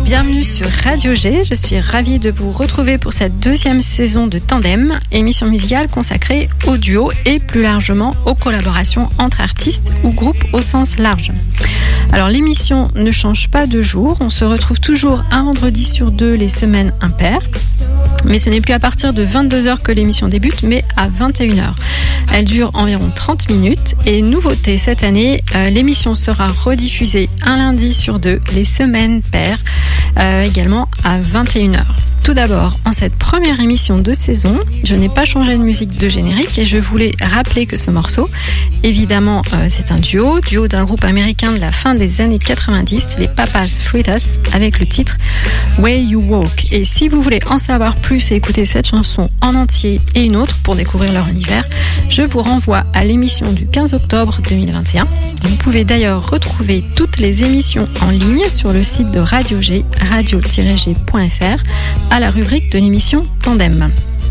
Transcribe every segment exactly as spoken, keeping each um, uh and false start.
bienvenue sur Radio G. Je suis ravie de vous retrouver pour cette deuxième saison de Tandem, émission musicale consacrée au duo et plus largement aux collaborations entre artistes ou groupes au sens large. Alors l'émission ne change pas de jour, on se retrouve toujours un vendredi sur deux les semaines impaires, mais ce n'est plus à partir de vingt-deux heures que l'émission débute, mais à vingt et une heures. Elle dure environ trente minutes et nouveauté cette année, euh, l'émission sera rediffusée un lundi sur deux les semaines paires, euh, également à vingt et une heures. Tout d'abord, en cette première émission de saison, je n'ai pas changé de musique de générique et je voulais rappeler que ce morceau, évidemment, euh, c'est un duo, duo d'un groupe américain de la fin des années quatre-vingt-dix, les Papas Fritas, avec le titre Way You Walk. Et si vous voulez en savoir plus et écouter cette chanson en entier et une autre pour découvrir leur univers, je vous renvoie à l'émission du quinze octobre deux mille vingt et un. Vous pouvez d'ailleurs retrouver toutes les émissions en ligne sur le site de Radio G, radio tiret g point f r, à la rubrique de l'émission Tandem.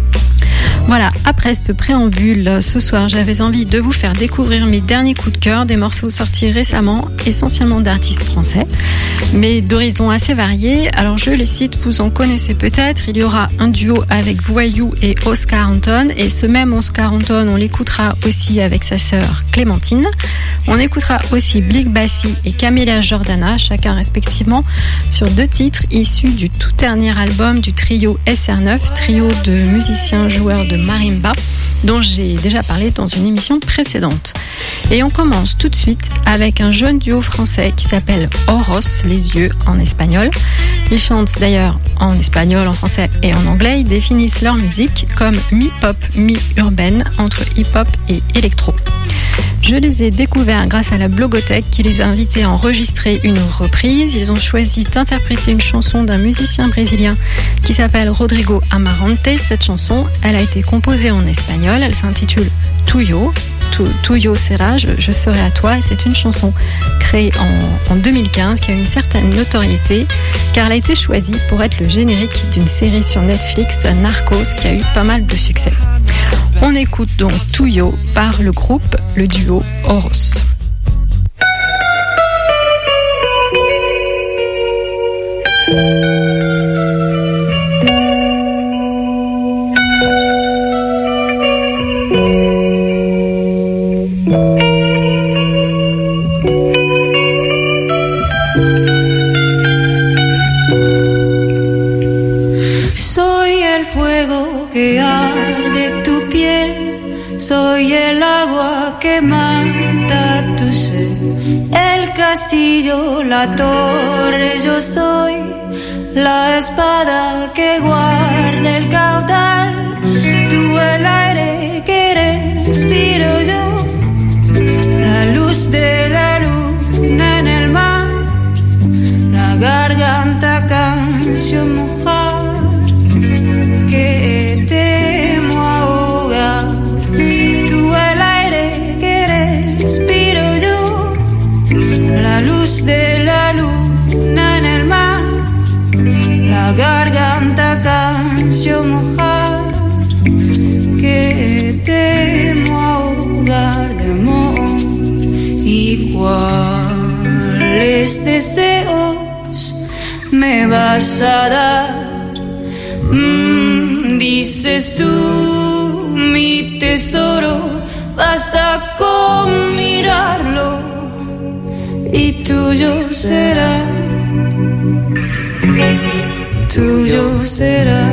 Voilà, après ce préambule, ce soir j'avais envie de vous faire découvrir mes derniers coups de cœur, des morceaux sortis récemment, essentiellement d'artistes français, mais d'horizons assez variés. Alors je les cite, vous en connaissez peut-être, il y aura un duo avec Voyou et Oscar Anton, et ce même Oscar Anton, on l'écoutera aussi avec sa sœur Clémentine. On écoutera aussi Blick Bassi et Camélia Jordana, chacun respectivement, sur deux titres issus du tout dernier album du trio S R neuf, trio de musiciens joueurs de marimba, dont j'ai déjà parlé dans une émission précédente. Et on commence tout de suite avec un jeune duo français qui s'appelle Oros, les yeux en espagnol. Ils chantent d'ailleurs en espagnol, en français et en anglais. Ils définissent leur musique comme mi-pop, mi-urbaine, entre hip-hop et électro. Je les ai découverts grâce à la Blogothèque qui les a invités à enregistrer une reprise. Ils ont choisi d'interpréter une chanson d'un musicien brésilien qui s'appelle Rodrigo Amarante. Cette chanson, elle a été composée en espagnol. Elle s'intitule Tuyo. Tuyo Será, je, je serai à toi. Et c'est une chanson créée en, en deux mille quinze qui a une certaine notoriété car elle a été choisie pour être le générique d'une série sur Netflix, Narcos, qui a eu pas mal de succès. On écoute donc Tuyo par le groupe, le duo Oros. Soy el fuego que arde tu piel, soy el agua que mata tu sed, el castillo, la torre, yo soy la espada que guarda el caudal, tú el aire que respiro yo, la luz de la luna en el mar, la garganta canción mojar que temo ahogar, tú el aire que respiro yo, la luz de la luna en el mar, la garganta canción mojar que temo ahogar de amor. ¿Y cuáles deseos me vas a dar? Mm, dices tú, mi tesoro, basta con mirarlo y tuyo será, tuyo será.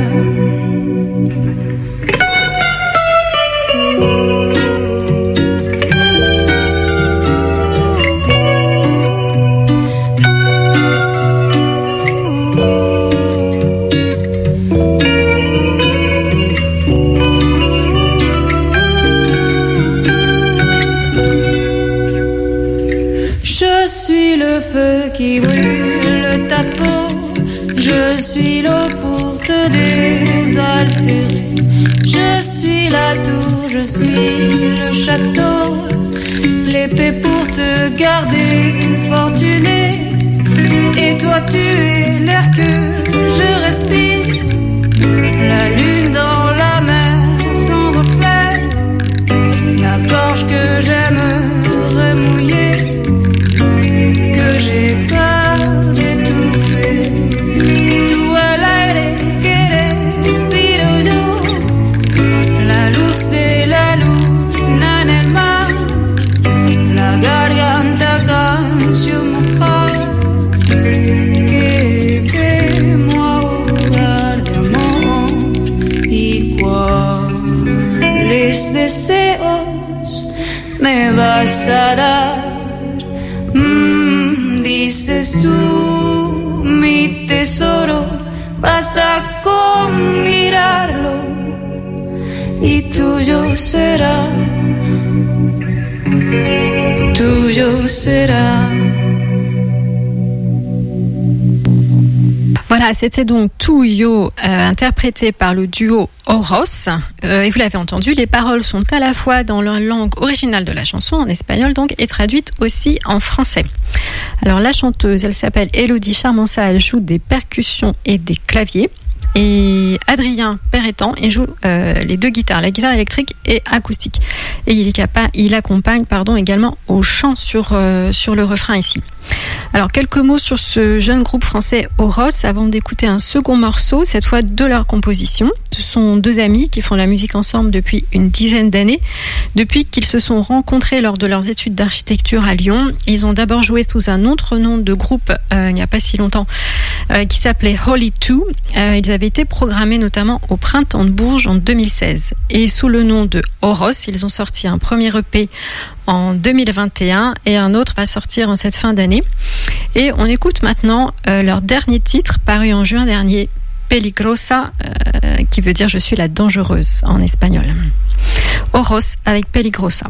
Qui brûle ta peau, je suis l'eau pour te désaltérer, je suis la tour, je suis le château, l'épée pour te garder fortuné, et toi tu es l'air que je respire, la lune dans la mer, son reflet, la gorge que j'aimerais mouiller, que j'ai peur d'étouffer. vas a dar. Mm, dices tú, mi tesoro, basta con mirarlo y tuyo será, tuyo será. Voilà, c'était donc Tuyo, euh, interprété par le duo Horos. Euh, et vous l'avez entendu, les paroles sont à la fois dans la langue originale de la chanson, en espagnol donc, et traduites aussi en français. Alors la chanteuse, elle s'appelle Élodie Charmansa, elle joue des percussions et des claviers. Et Adrien Perrettant, il joue euh, les deux guitares, la guitare électrique et acoustique. Et il, est capable, il accompagne pardon, également au chant sur, euh, sur le refrain ici. Alors quelques mots sur ce jeune groupe français Horos avant d'écouter un second morceau, cette fois de leur composition. Ce sont deux amis qui font la musique ensemble depuis une dizaine d'années. Depuis qu'ils se sont rencontrés lors de leurs études d'architecture à Lyon, ils ont d'abord joué sous un autre nom de groupe euh, il n'y a pas si longtemps euh, qui s'appelait Holy Two. Euh, ils avaient été programmés notamment au Printemps de Bourges en deux mille seize. Et sous le nom de Horos, ils ont sorti un premier E P en deux mille vingt et un et un autre va sortir en cette fin d'année. Et on écoute maintenant euh, leur dernier titre paru en juin dernier, Peligrosa, euh, qui veut dire je suis la dangereuse en espagnol. Horos avec Peligrosa.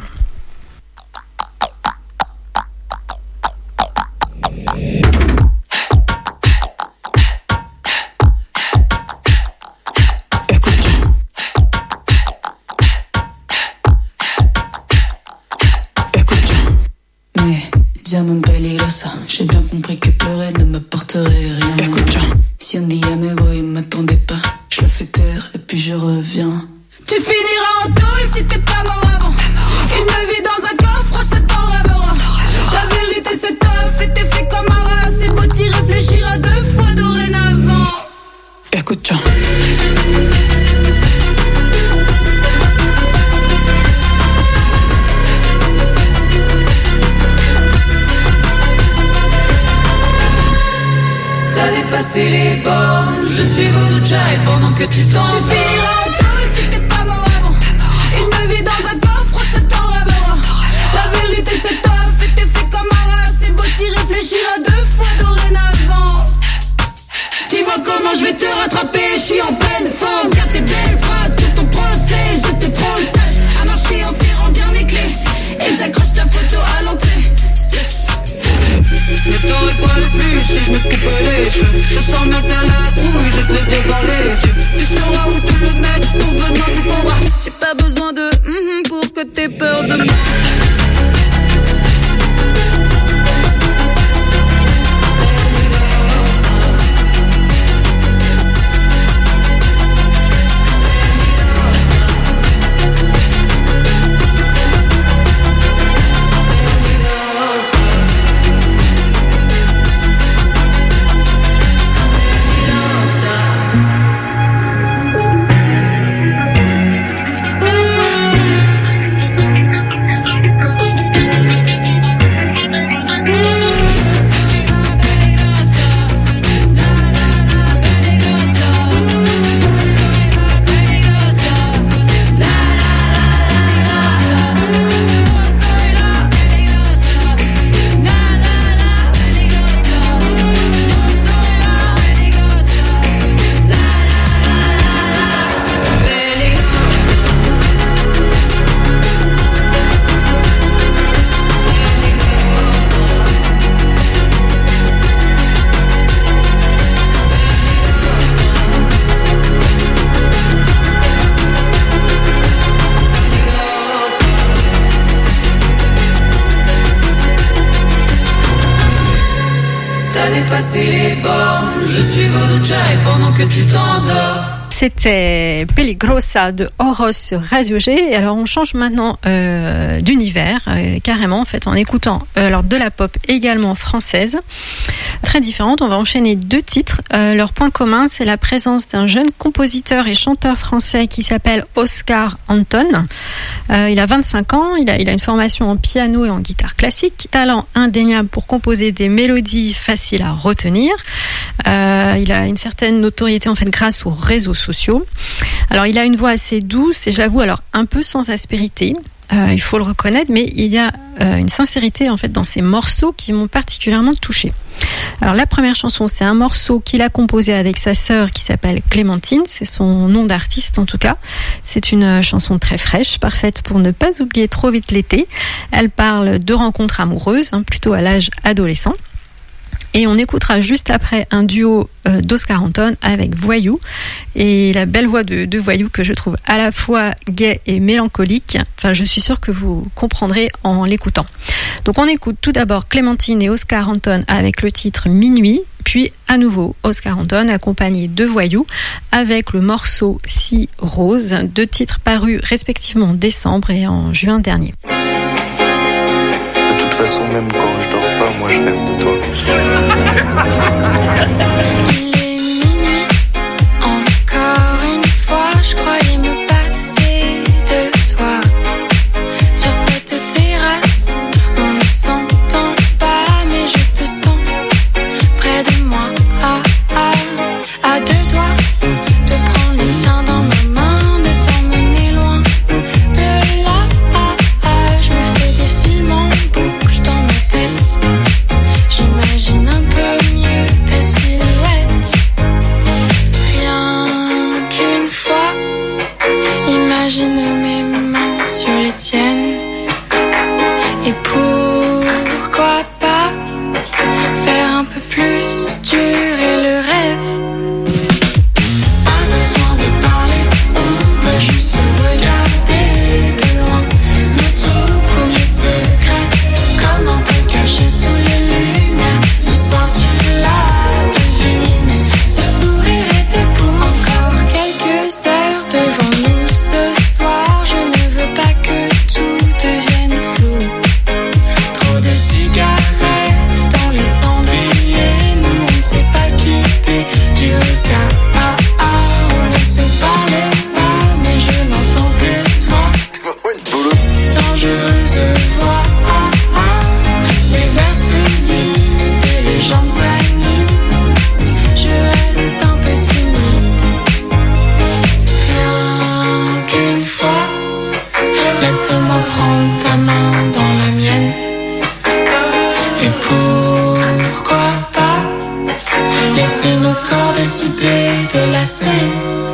Llaman peligrosa, j'ai bien compris que pleurer ne m'apporterait rien. Écoute, si un dia me voy, m'attendez pas, je le fais taire et puis je reviens. Tu finiras en tôle si t'es pas mort avant. Une vie dans un coffre, ça t'en rêvera. La vérité c'est tough et t'es fait comme un rat. C'est beau t'y réfléchir à deux fois dorénavant. Écoute, t'as dépassé les bornes, je suis Voodoo Child pendant que tu t'en Tu finiras en tôle si t'es pas mort avant. Une vie dans un coffre, ça t'en rêvera. La vérité c'est tough et t'es fait comme un rat. C'est beau t'y réfléchir à deux fois dorénavant. Dis-moi comment je vais te rattraper, je suis en pleine forme. Car tes belles phrases, tout ton procès, j'étais trop sage à marcher en serrant bien mes clés. Et j'accroche ta photo à l'entrée. Ne t'aurais pas le plus si je me coupais les cheveux. Je sens bien que t'as la trouille, je te le dire dans les yeux. Tu sauras où te le mettre en venant du combat. J'ai pas besoin de mm-hmm pour que t'aies peur de moi. Je suis Voodoo Child pendant que tu t'endors. C'était Peligrosa de Horos sur Radio G. Et alors on change maintenant euh, d'univers, euh, carrément en fait, en écoutant euh, alors de la pop également française, très différente. On va enchaîner deux titres. Euh, leur point commun, c'est la présence d'un jeune compositeur et chanteur français qui s'appelle Oscar Anton. Euh, il a vingt-cinq ans, il a, il a une formation en piano et en guitare classique, talent indéniable pour composer des mélodies faciles à retenir. Euh, il a une certaine notoriété en fait grâce aux réseaux sociaux. Alors il a une voix assez douce et j'avoue alors un peu sans aspérité. euh, il faut le reconnaître, mais il y a euh, une sincérité en fait dans ces morceaux qui m'ont particulièrement touchée. Alors la première chanson, c'est un morceau qu'il a composé avec sa sœur qui s'appelle Clémentine, c'est son nom d'artiste en tout cas. C'est une chanson très fraîche, parfaite pour ne pas oublier trop vite l'été. Elle parle de rencontres amoureuses, hein, plutôt à l'âge adolescent. Et on écoutera juste après un duo euh, d'Oscar Anton avec Voyou. Et la belle voix de, de Voyou que je trouve à la fois gaie et mélancolique. Enfin, je suis sûre que vous comprendrez en l'écoutant. Donc on écoute tout d'abord Clémentine et Oscar Anton avec le titre Minuit. Puis à nouveau Oscar Anton accompagné de Voyou avec le morceau Si Rose. Deux titres parus respectivement en décembre et en juin dernier. De toute façon, même quand je dors pas, moi je rêve de toi. Il est minuit, encore une fois, je croyais me passer de toi. Sur cette terrasse, on ne s'entend pas, mais je te sens près de moi. Ah, ah, à deux doigts, de prendre les tiens dans ma main, de t'emmener loin de là. Ah, ah, je me fais des films en boucle dans ma tête. J'imagine un peu mieux ta silhouette. Rien qu'une fois, imagine mes mains sur les tiennes. Et pourquoi pas faire un peu plus durer le rêve. Pas besoin de parler, on peut juste se regarder de loin. Nos tout premiers secrets, comme un peu cachés sous les lumières. Ce soir tu l'as deviné, ce sourire était pour encore quelques heures devant nous. Ce soir je ne veux pas que tout devienne flou. Trop de cigarettes dans les cendriers, nous on ne s'est pas quitté du regard. Ah ah, on ne se parlait pas, mais je n'entends que toi. T'es vraiment une bolosse. Dangereuse voix, ah ah, les verres se vident et les jambes s'animent. Je reste un peu timide. Rien qu'une fois, laisse-moi prendre ta main dans la mienne. Et pourquoi pas laisser nos corps décider de la scène.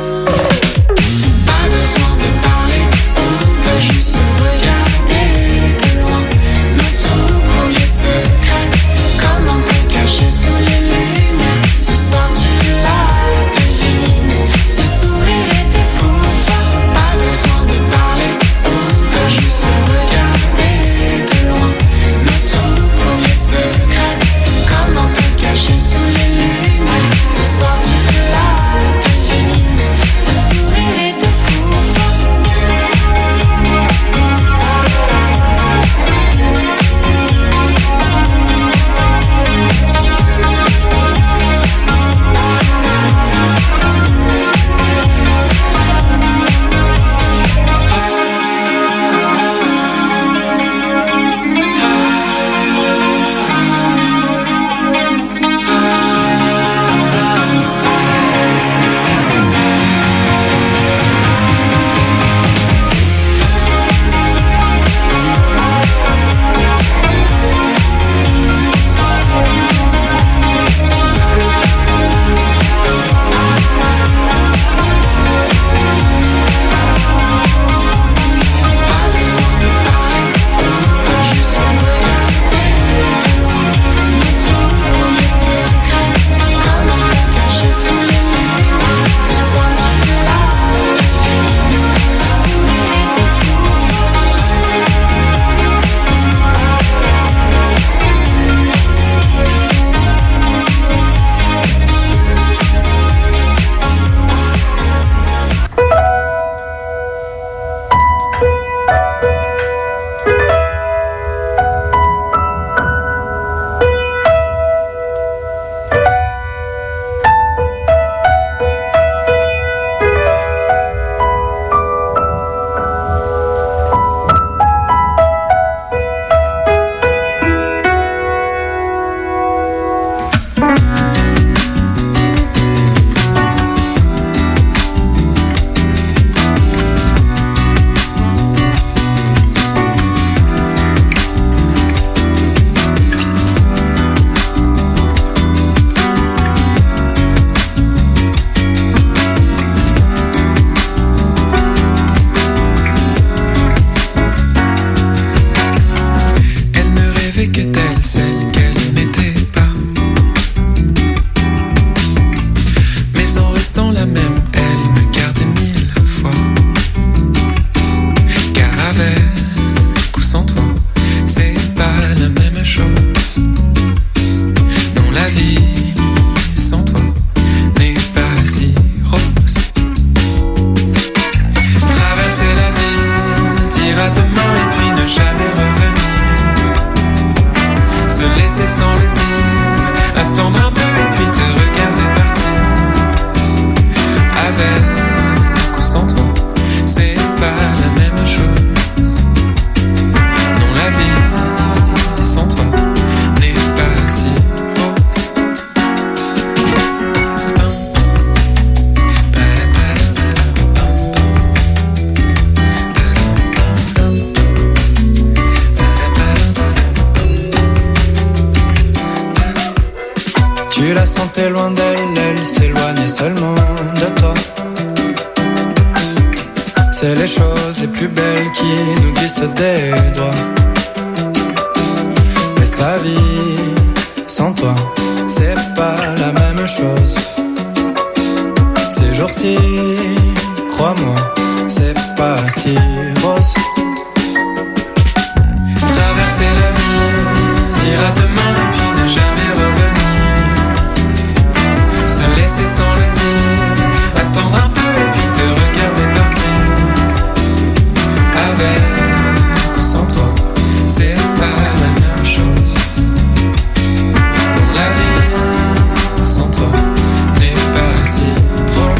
Pas besoin de parler, on peut juste se regarder de loin. Nos tout premiers secrets, comme un peu cachés sous les lumières. Ce soir tu l'as deviné, ce sourire était pour toi. Pas besoin de parler, on peut juste se regarder de loin. Nos tout premiers secrets, comme un peu cachés sous les lumières. Ce soir tu l'as deviné, laisser sans le dire, attendre un peu et puis te regarder partir. Avec ou sans toi, c'est pas la même chose. Non, la vie sans toi n'est pas si rose. Tu la sentais loin d'elle, elle s'éloignait seulement de toi. C'est les choses les plus belles qui nous glissent des doigts. Mais sa vie sans toi, c'est pas la même chose. Ces jours-ci, crois-moi, c'est pas si rose. Traverser la vie, dire à demain et puis ne jamais revenir. Se laisser sans le dire, attendre un peu et puis te regarder partir. Avec ou sans toi, c'est pas la même chose. La vie sans toi n'est pas si drôle.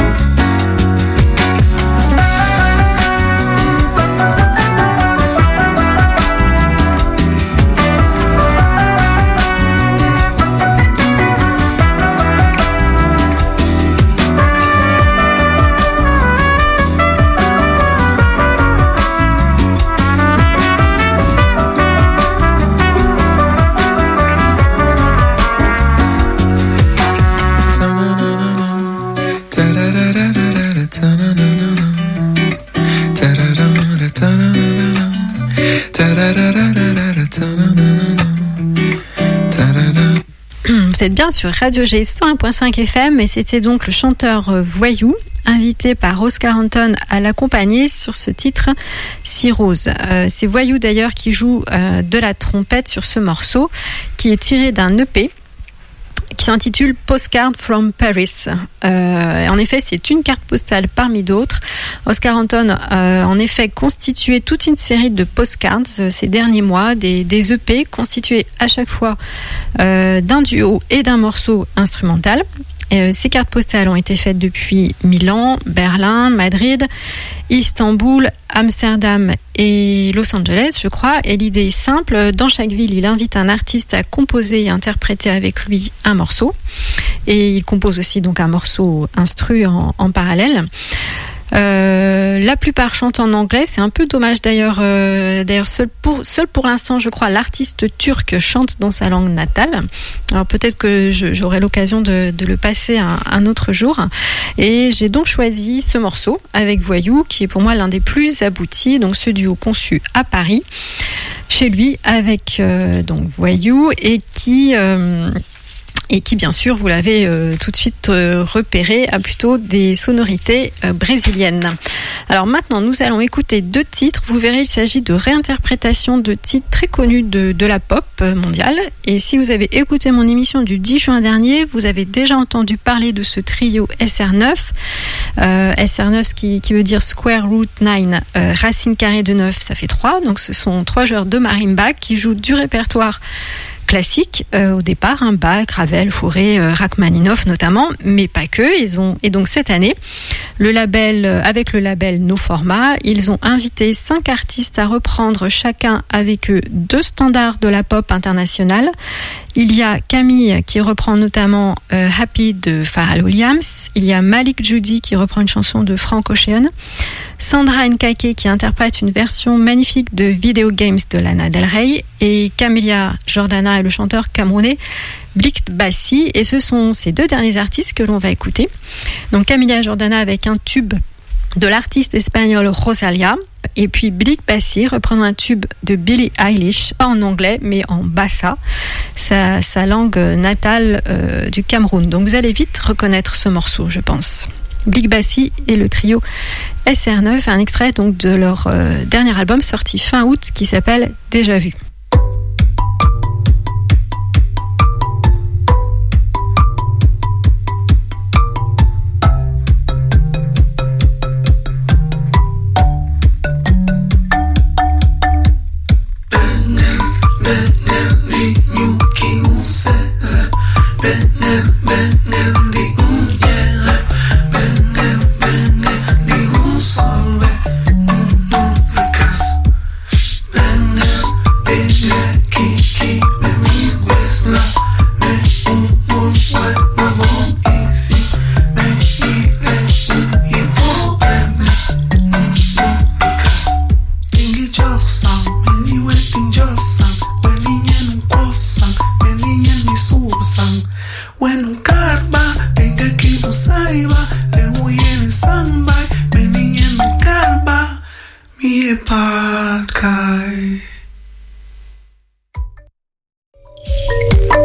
Vous êtes bien sur Radio G cent un point cinq F M et c'était donc le chanteur Voyou, invité par Oscar Anton à l'accompagner sur ce titre Si Rose. Euh, c'est Voyou d'ailleurs qui joue euh, de la trompette sur ce morceau qui est tiré d'un E P qui s'intitule Postcard from Paris. Euh, en effet, c'est une carte postale parmi d'autres. Oscar Anton a euh, en effet constitué toute une série de postcards euh, ces derniers mois, des, des E P constitués à chaque fois euh, d'un duo et d'un morceau instrumental. Et, euh, ces cartes postales ont été faites depuis Milan, Berlin, Madrid, Istanbul, Amsterdam et Los Angeles, je crois. Et l'idée est simple. Dans chaque ville, il invite un artiste à composer et interpréter avec lui un morceau. Et il compose aussi donc un morceau instru en, en parallèle. Euh, la plupart chantent en anglais, c'est un peu dommage d'ailleurs. Euh, d'ailleurs, seul pour, seul pour l'instant, je crois, l'artiste turc chante dans sa langue natale. Alors peut-être que je, j'aurai l'occasion de, de le passer un, un autre jour. Et j'ai donc choisi ce morceau avec Voyou, qui est pour moi l'un des plus aboutis. Donc ce duo conçu à Paris, chez lui, avec euh, donc Voyou et qui euh, et qui, bien sûr, vous l'avez euh, tout de suite euh, repéré, a plutôt des sonorités euh, brésiliennes. Alors maintenant, nous allons écouter deux titres. Vous verrez, il s'agit de réinterprétations de titres très connus de, de la pop mondiale. Et si vous avez écouté mon émission du dix juin dernier, vous avez déjà entendu parler de ce trio S R neuf. Euh, S R neuf, qui, qui veut dire Square Root neuf, euh, racine carrée de neuf, ça fait trois. Donc ce sont trois joueurs de marimba qui jouent du répertoire classique euh, au départ, hein, Bach, Ravel, Fauré, euh, Rachmaninoff notamment, mais pas que. Ils ont et donc cette année, le label euh, avec le label No Format, ils ont invité cinq artistes à reprendre chacun avec eux deux standards de la pop internationale. Il y a Camille qui reprend notamment euh, Happy de Pharrell Williams. Il y a Malik Judy qui reprend une chanson de Frank Ocean. Sandra Nkake qui interprète une version magnifique de Video Games de Lana Del Rey. Et Camilla Jordana et le chanteur camerounais Blick Bassi. Et ce sont ces deux derniers artistes que l'on va écouter. Donc Camilla Jordana avec un tube de l'artiste espagnole Rosalia. Et puis Blick Bassi reprenant un tube de Billie Eilish, pas en anglais mais en bassa, sa, sa langue natale euh, du Cameroun. Donc vous allez vite reconnaître ce morceau, je pense. Blick Bassi et le trio S R neuf, un extrait donc de leur euh, dernier album sorti fin août qui s'appelle Déjà Vu. You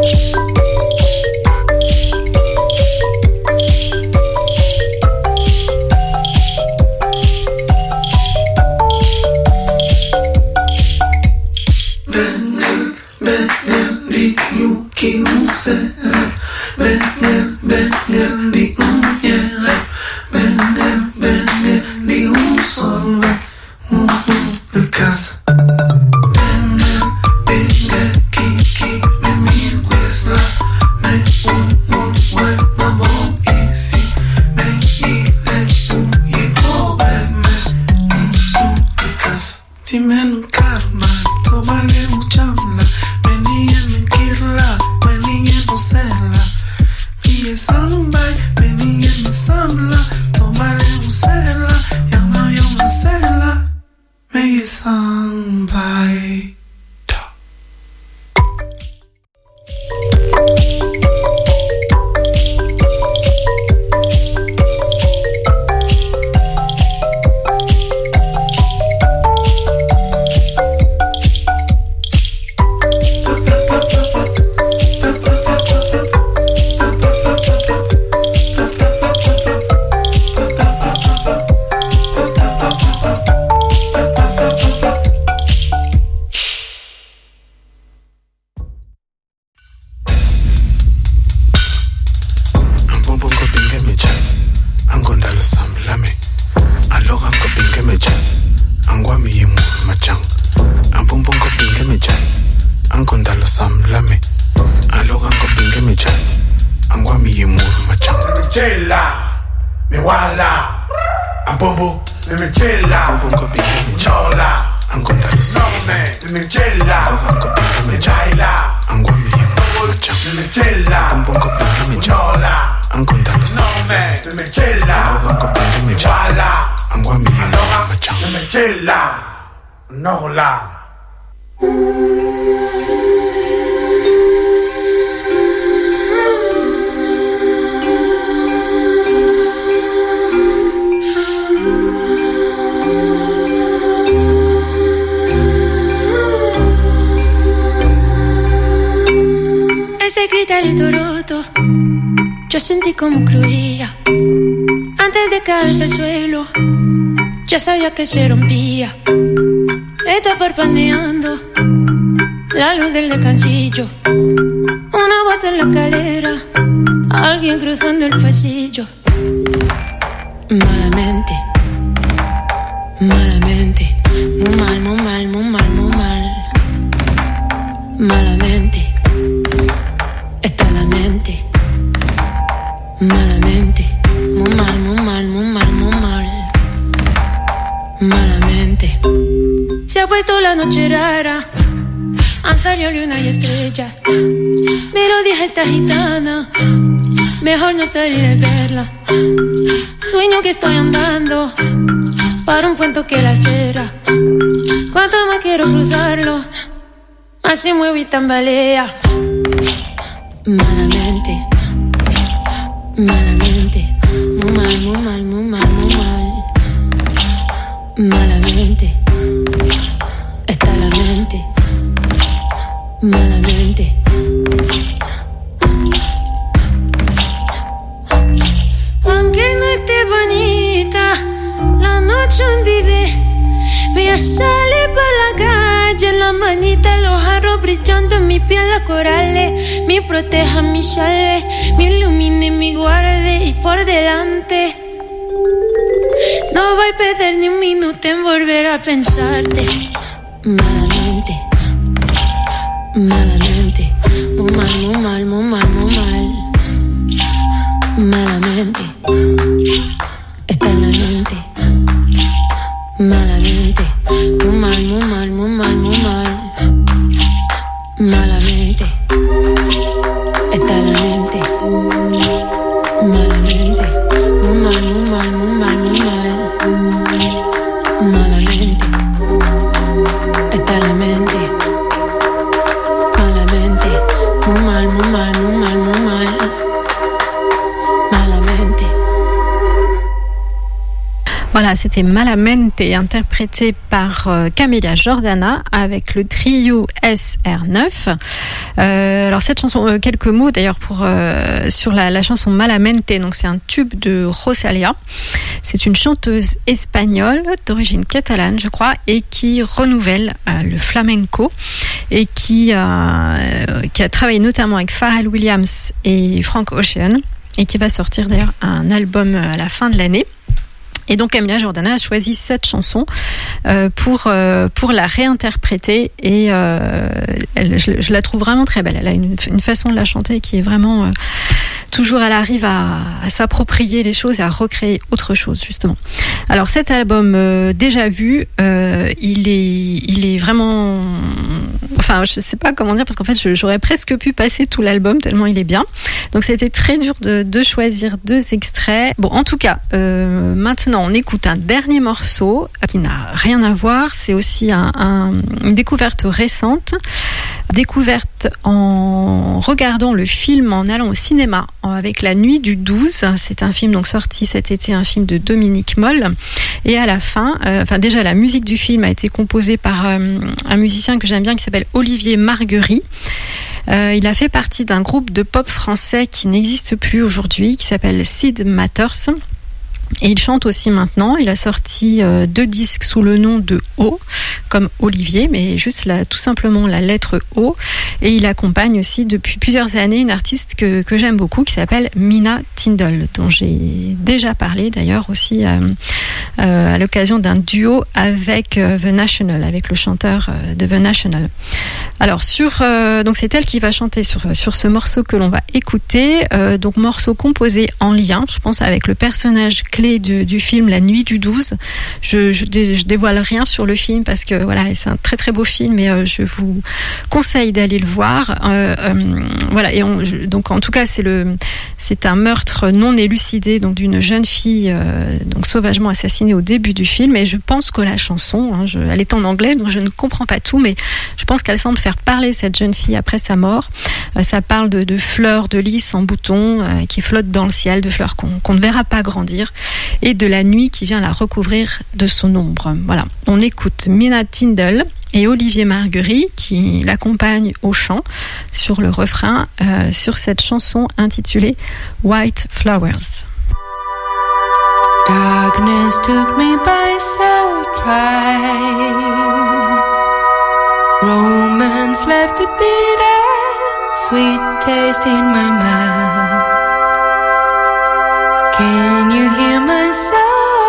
gritarito roto, yo sentí como cruía. Antes de caerse al suelo, ya sabía que se rompía. Está parpadeando la luz del descansillo, una voz en la escalera, alguien cruzando el pasillo. Malamente, malamente, muy mal, muy mal, muy mal, muy mal. Malamente, está la mente. Malamente, muy mal, muy mal, muy mal, muy mal. Malamente. Se ha puesto la noche rara, han salido luna y estrellas. Melodía esta gitana, mejor no salir de verla. Sueño que estoy andando para un puente que la acera. Cuanto más quiero cruzarlo, así muevo y tambalea. Malamente, malamente, muy mal, muy mal, muy mal, muy mal. Malamente, está la mente. Malamente. Aunque no esté bonita, la noche aún vive. Voy a salir por la calle, la manita, los jarros brillando en mi piel, las corales. Me proteja, mi salve, me ilumine, me guarde. Y por delante no voy a perder ni un minuto en volver a pensarte. Malamente, malamente, muy mal, muy mal, muy mal, muy mal. Malamente, está en la mente. Malamente, muy mal, muy mal, muy mal, muy mal. Malamente, está en la mente. Malamente, muy mal, muy mal, muy mal, muy mal. Malamente, está en la mente. Malamente, muy mal, muy mal, muy mal, muy mal. Malamente. Voilà, c'était Malamente, interprété par euh, Camila Jordana avec le trio S R neuf. Euh, alors cette chanson, euh, quelques mots d'ailleurs pour euh, sur la, la chanson Malamente. Donc c'est un tube de Rosalía. C'est une chanteuse espagnole d'origine catalane, je crois, et qui renouvelle euh, le flamenco et qui euh, qui a travaillé notamment avec Pharrell Williams et Frank Ocean et qui va sortir d'ailleurs un album à la fin de l'année. Et donc Camila Jordana a choisi cette chanson euh, pour euh, pour la réinterpréter et euh, elle, je, je la trouve vraiment très belle. Elle a une, une façon de la chanter qui est vraiment euh, toujours, elle arrive à, à s'approprier les choses et à recréer autre chose justement. Alors cet album euh, déjà vu, euh, il est il est vraiment, enfin je sais pas comment dire parce qu'en fait je, j'aurais presque pu passer tout l'album tellement il est bien. Donc c'était très dur de, de choisir deux extraits. Bon en tout cas euh, maintenant on écoute un dernier morceau qui n'a rien à voir. C'est aussi un, un, une découverte récente, découverte en regardant le film, en allant au cinéma avec La Nuit du douze. C'est un film donc sorti cet été, un film de Dominique Moll. Et à la fin, euh, enfin déjà la musique du film a été composée par euh, un musicien que j'aime bien qui s'appelle Olivier Marguerie. Euh, il a fait partie d'un groupe de pop français qui n'existe plus aujourd'hui, qui s'appelle Sid Matters. Et il chante aussi maintenant. Il a sorti euh, deux disques sous le nom de O, comme Olivier, mais juste la, tout simplement la lettre O. Et il accompagne aussi depuis plusieurs années une artiste que, que j'aime beaucoup qui s'appelle Mina Tindall, dont j'ai déjà parlé d'ailleurs aussi euh, euh, à l'occasion d'un duo avec euh, The National, avec le chanteur euh, de The National. Alors sur, euh, donc c'est elle qui va chanter sur sur ce morceau que l'on va écouter. Euh, donc morceau composé en lien, je pense, avec le personnage clé du, du film La Nuit du douze. Je, je, dé, je dévoile rien sur le film parce que voilà, c'est un très très beau film et euh, je vous conseille d'aller le voir. Euh, euh, voilà, et on, je, donc en tout cas c'est le c'est un meurtre non élucidé donc d'une jeune fille euh, donc sauvagement assassinée au début du film. Et je pense que la chanson, hein, je, elle est en anglais donc je ne comprends pas tout, mais je pense qu'elle semble faire parler cette jeune fille après sa mort. Euh, ça parle de, de fleurs de lys en bouton euh, qui flottent dans le ciel, de fleurs qu'on, qu'on ne verra pas grandir, et de la nuit qui vient la recouvrir de son ombre. Voilà, on écoute Mina Tindall et Olivier Marguerie qui l'accompagne au chant sur le refrain euh, sur cette chanson intitulée White Flowers. Darkness took me by surprise. Romance left a bitter, sweet taste in my mouth. Can you hear my soul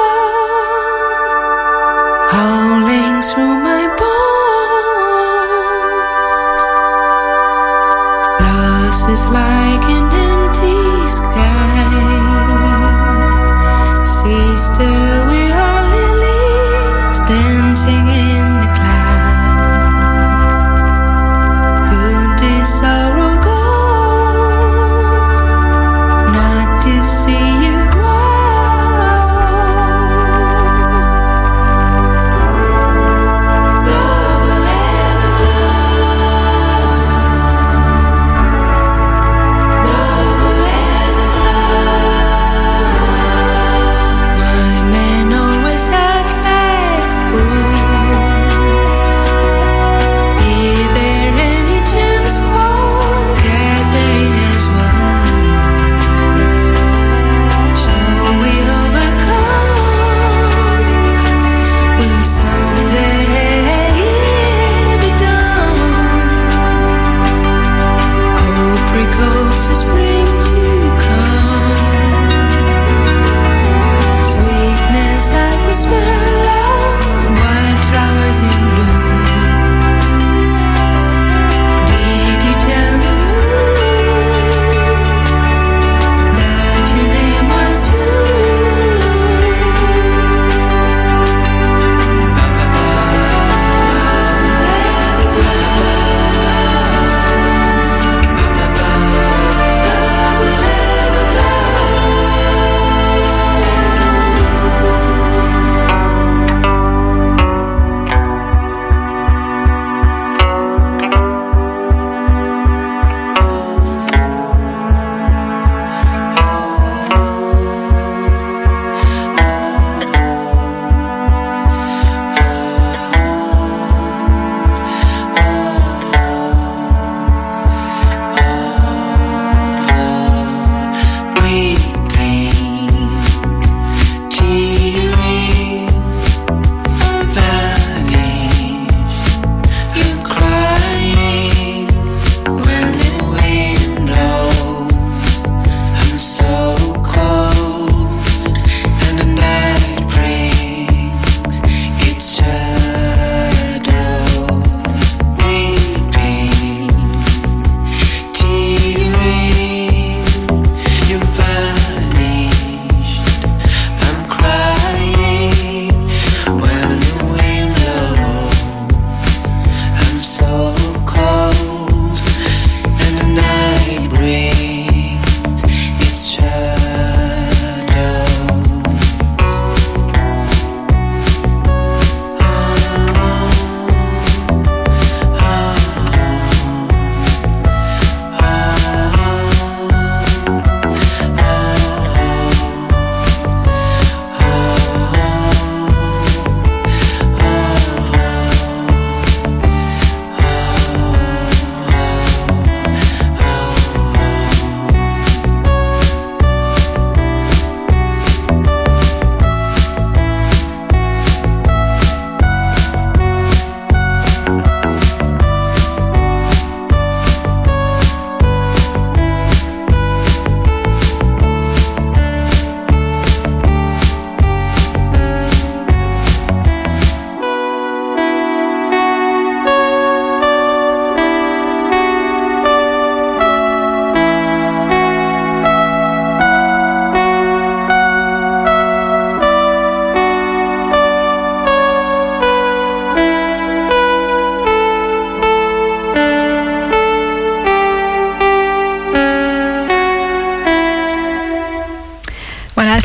howling through my bones? Lost is like an empty sky. Sister, we are lilies dancing in the clouds. Could this sorrow go? Not to see you grow. Love will ever flow. Love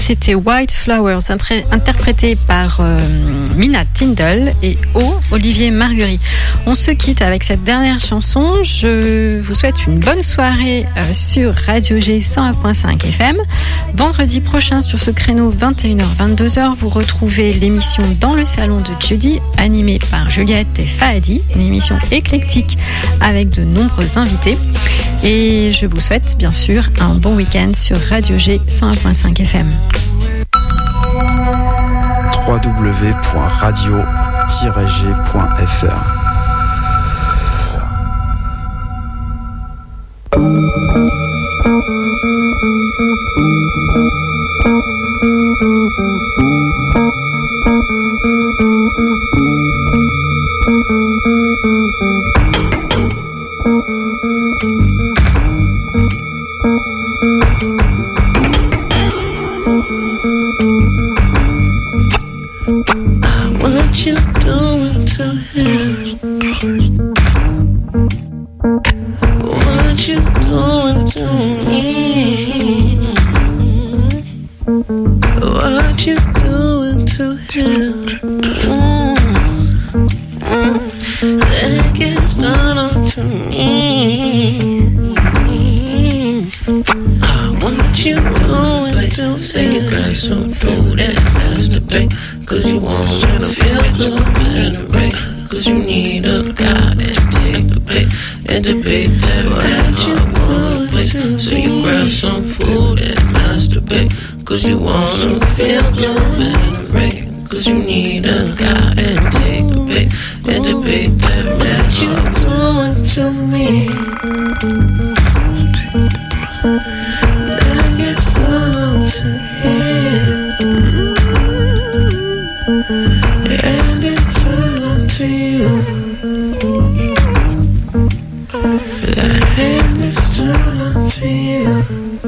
c'était White Flowers, interprété par euh, Mina Tindall et O, Olivier Marguerite. On se quitte avec cette dernière chanson. Je vous souhaite une bonne soirée euh, sur Radio G cent un virgule cinq F M. Vendredi prochain, sur ce créneau vingt et une heures vingt-deux heures, vous retrouvez l'émission Dans le salon de Judy, animée par Juliette et Fahadi, une émission éclectique avec de nombreux invités. Et je vous souhaite bien sûr un bon week-end sur Radio G cent un virgule cinq F M. w w w point radio tiret g point f r What you doing to him? What you doing to me? What you doing to him? Mm-hmm. That gets done on to me. What you doing to say you got some food and masturbate? Cause you wanna feel good and right. Cause you need a God and take the bait and debate that right you wanna play. So you grab some food and masturbate. Cause you wanna feel good and right. Cause you need a God and take the bait and debate that right you doing to me. That gets done to him. And it turned on to you. The hand is turned on to you.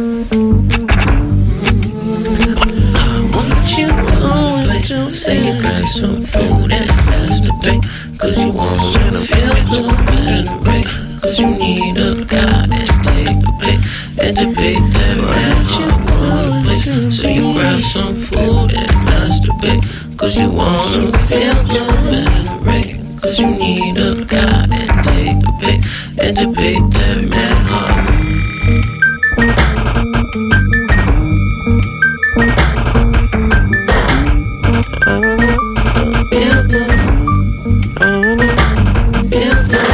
What you going to say you got some food and masturbate? Cause you wanna feel good and right. Cause you need a God and take the bait and debate that right you wanna play. So you grab some food and masturbate. Cause you wanna feel good and right. Cause you need a God and take the bait and debate that man. I wanna feel good. I wanna feel good.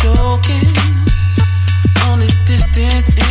choking on this distance.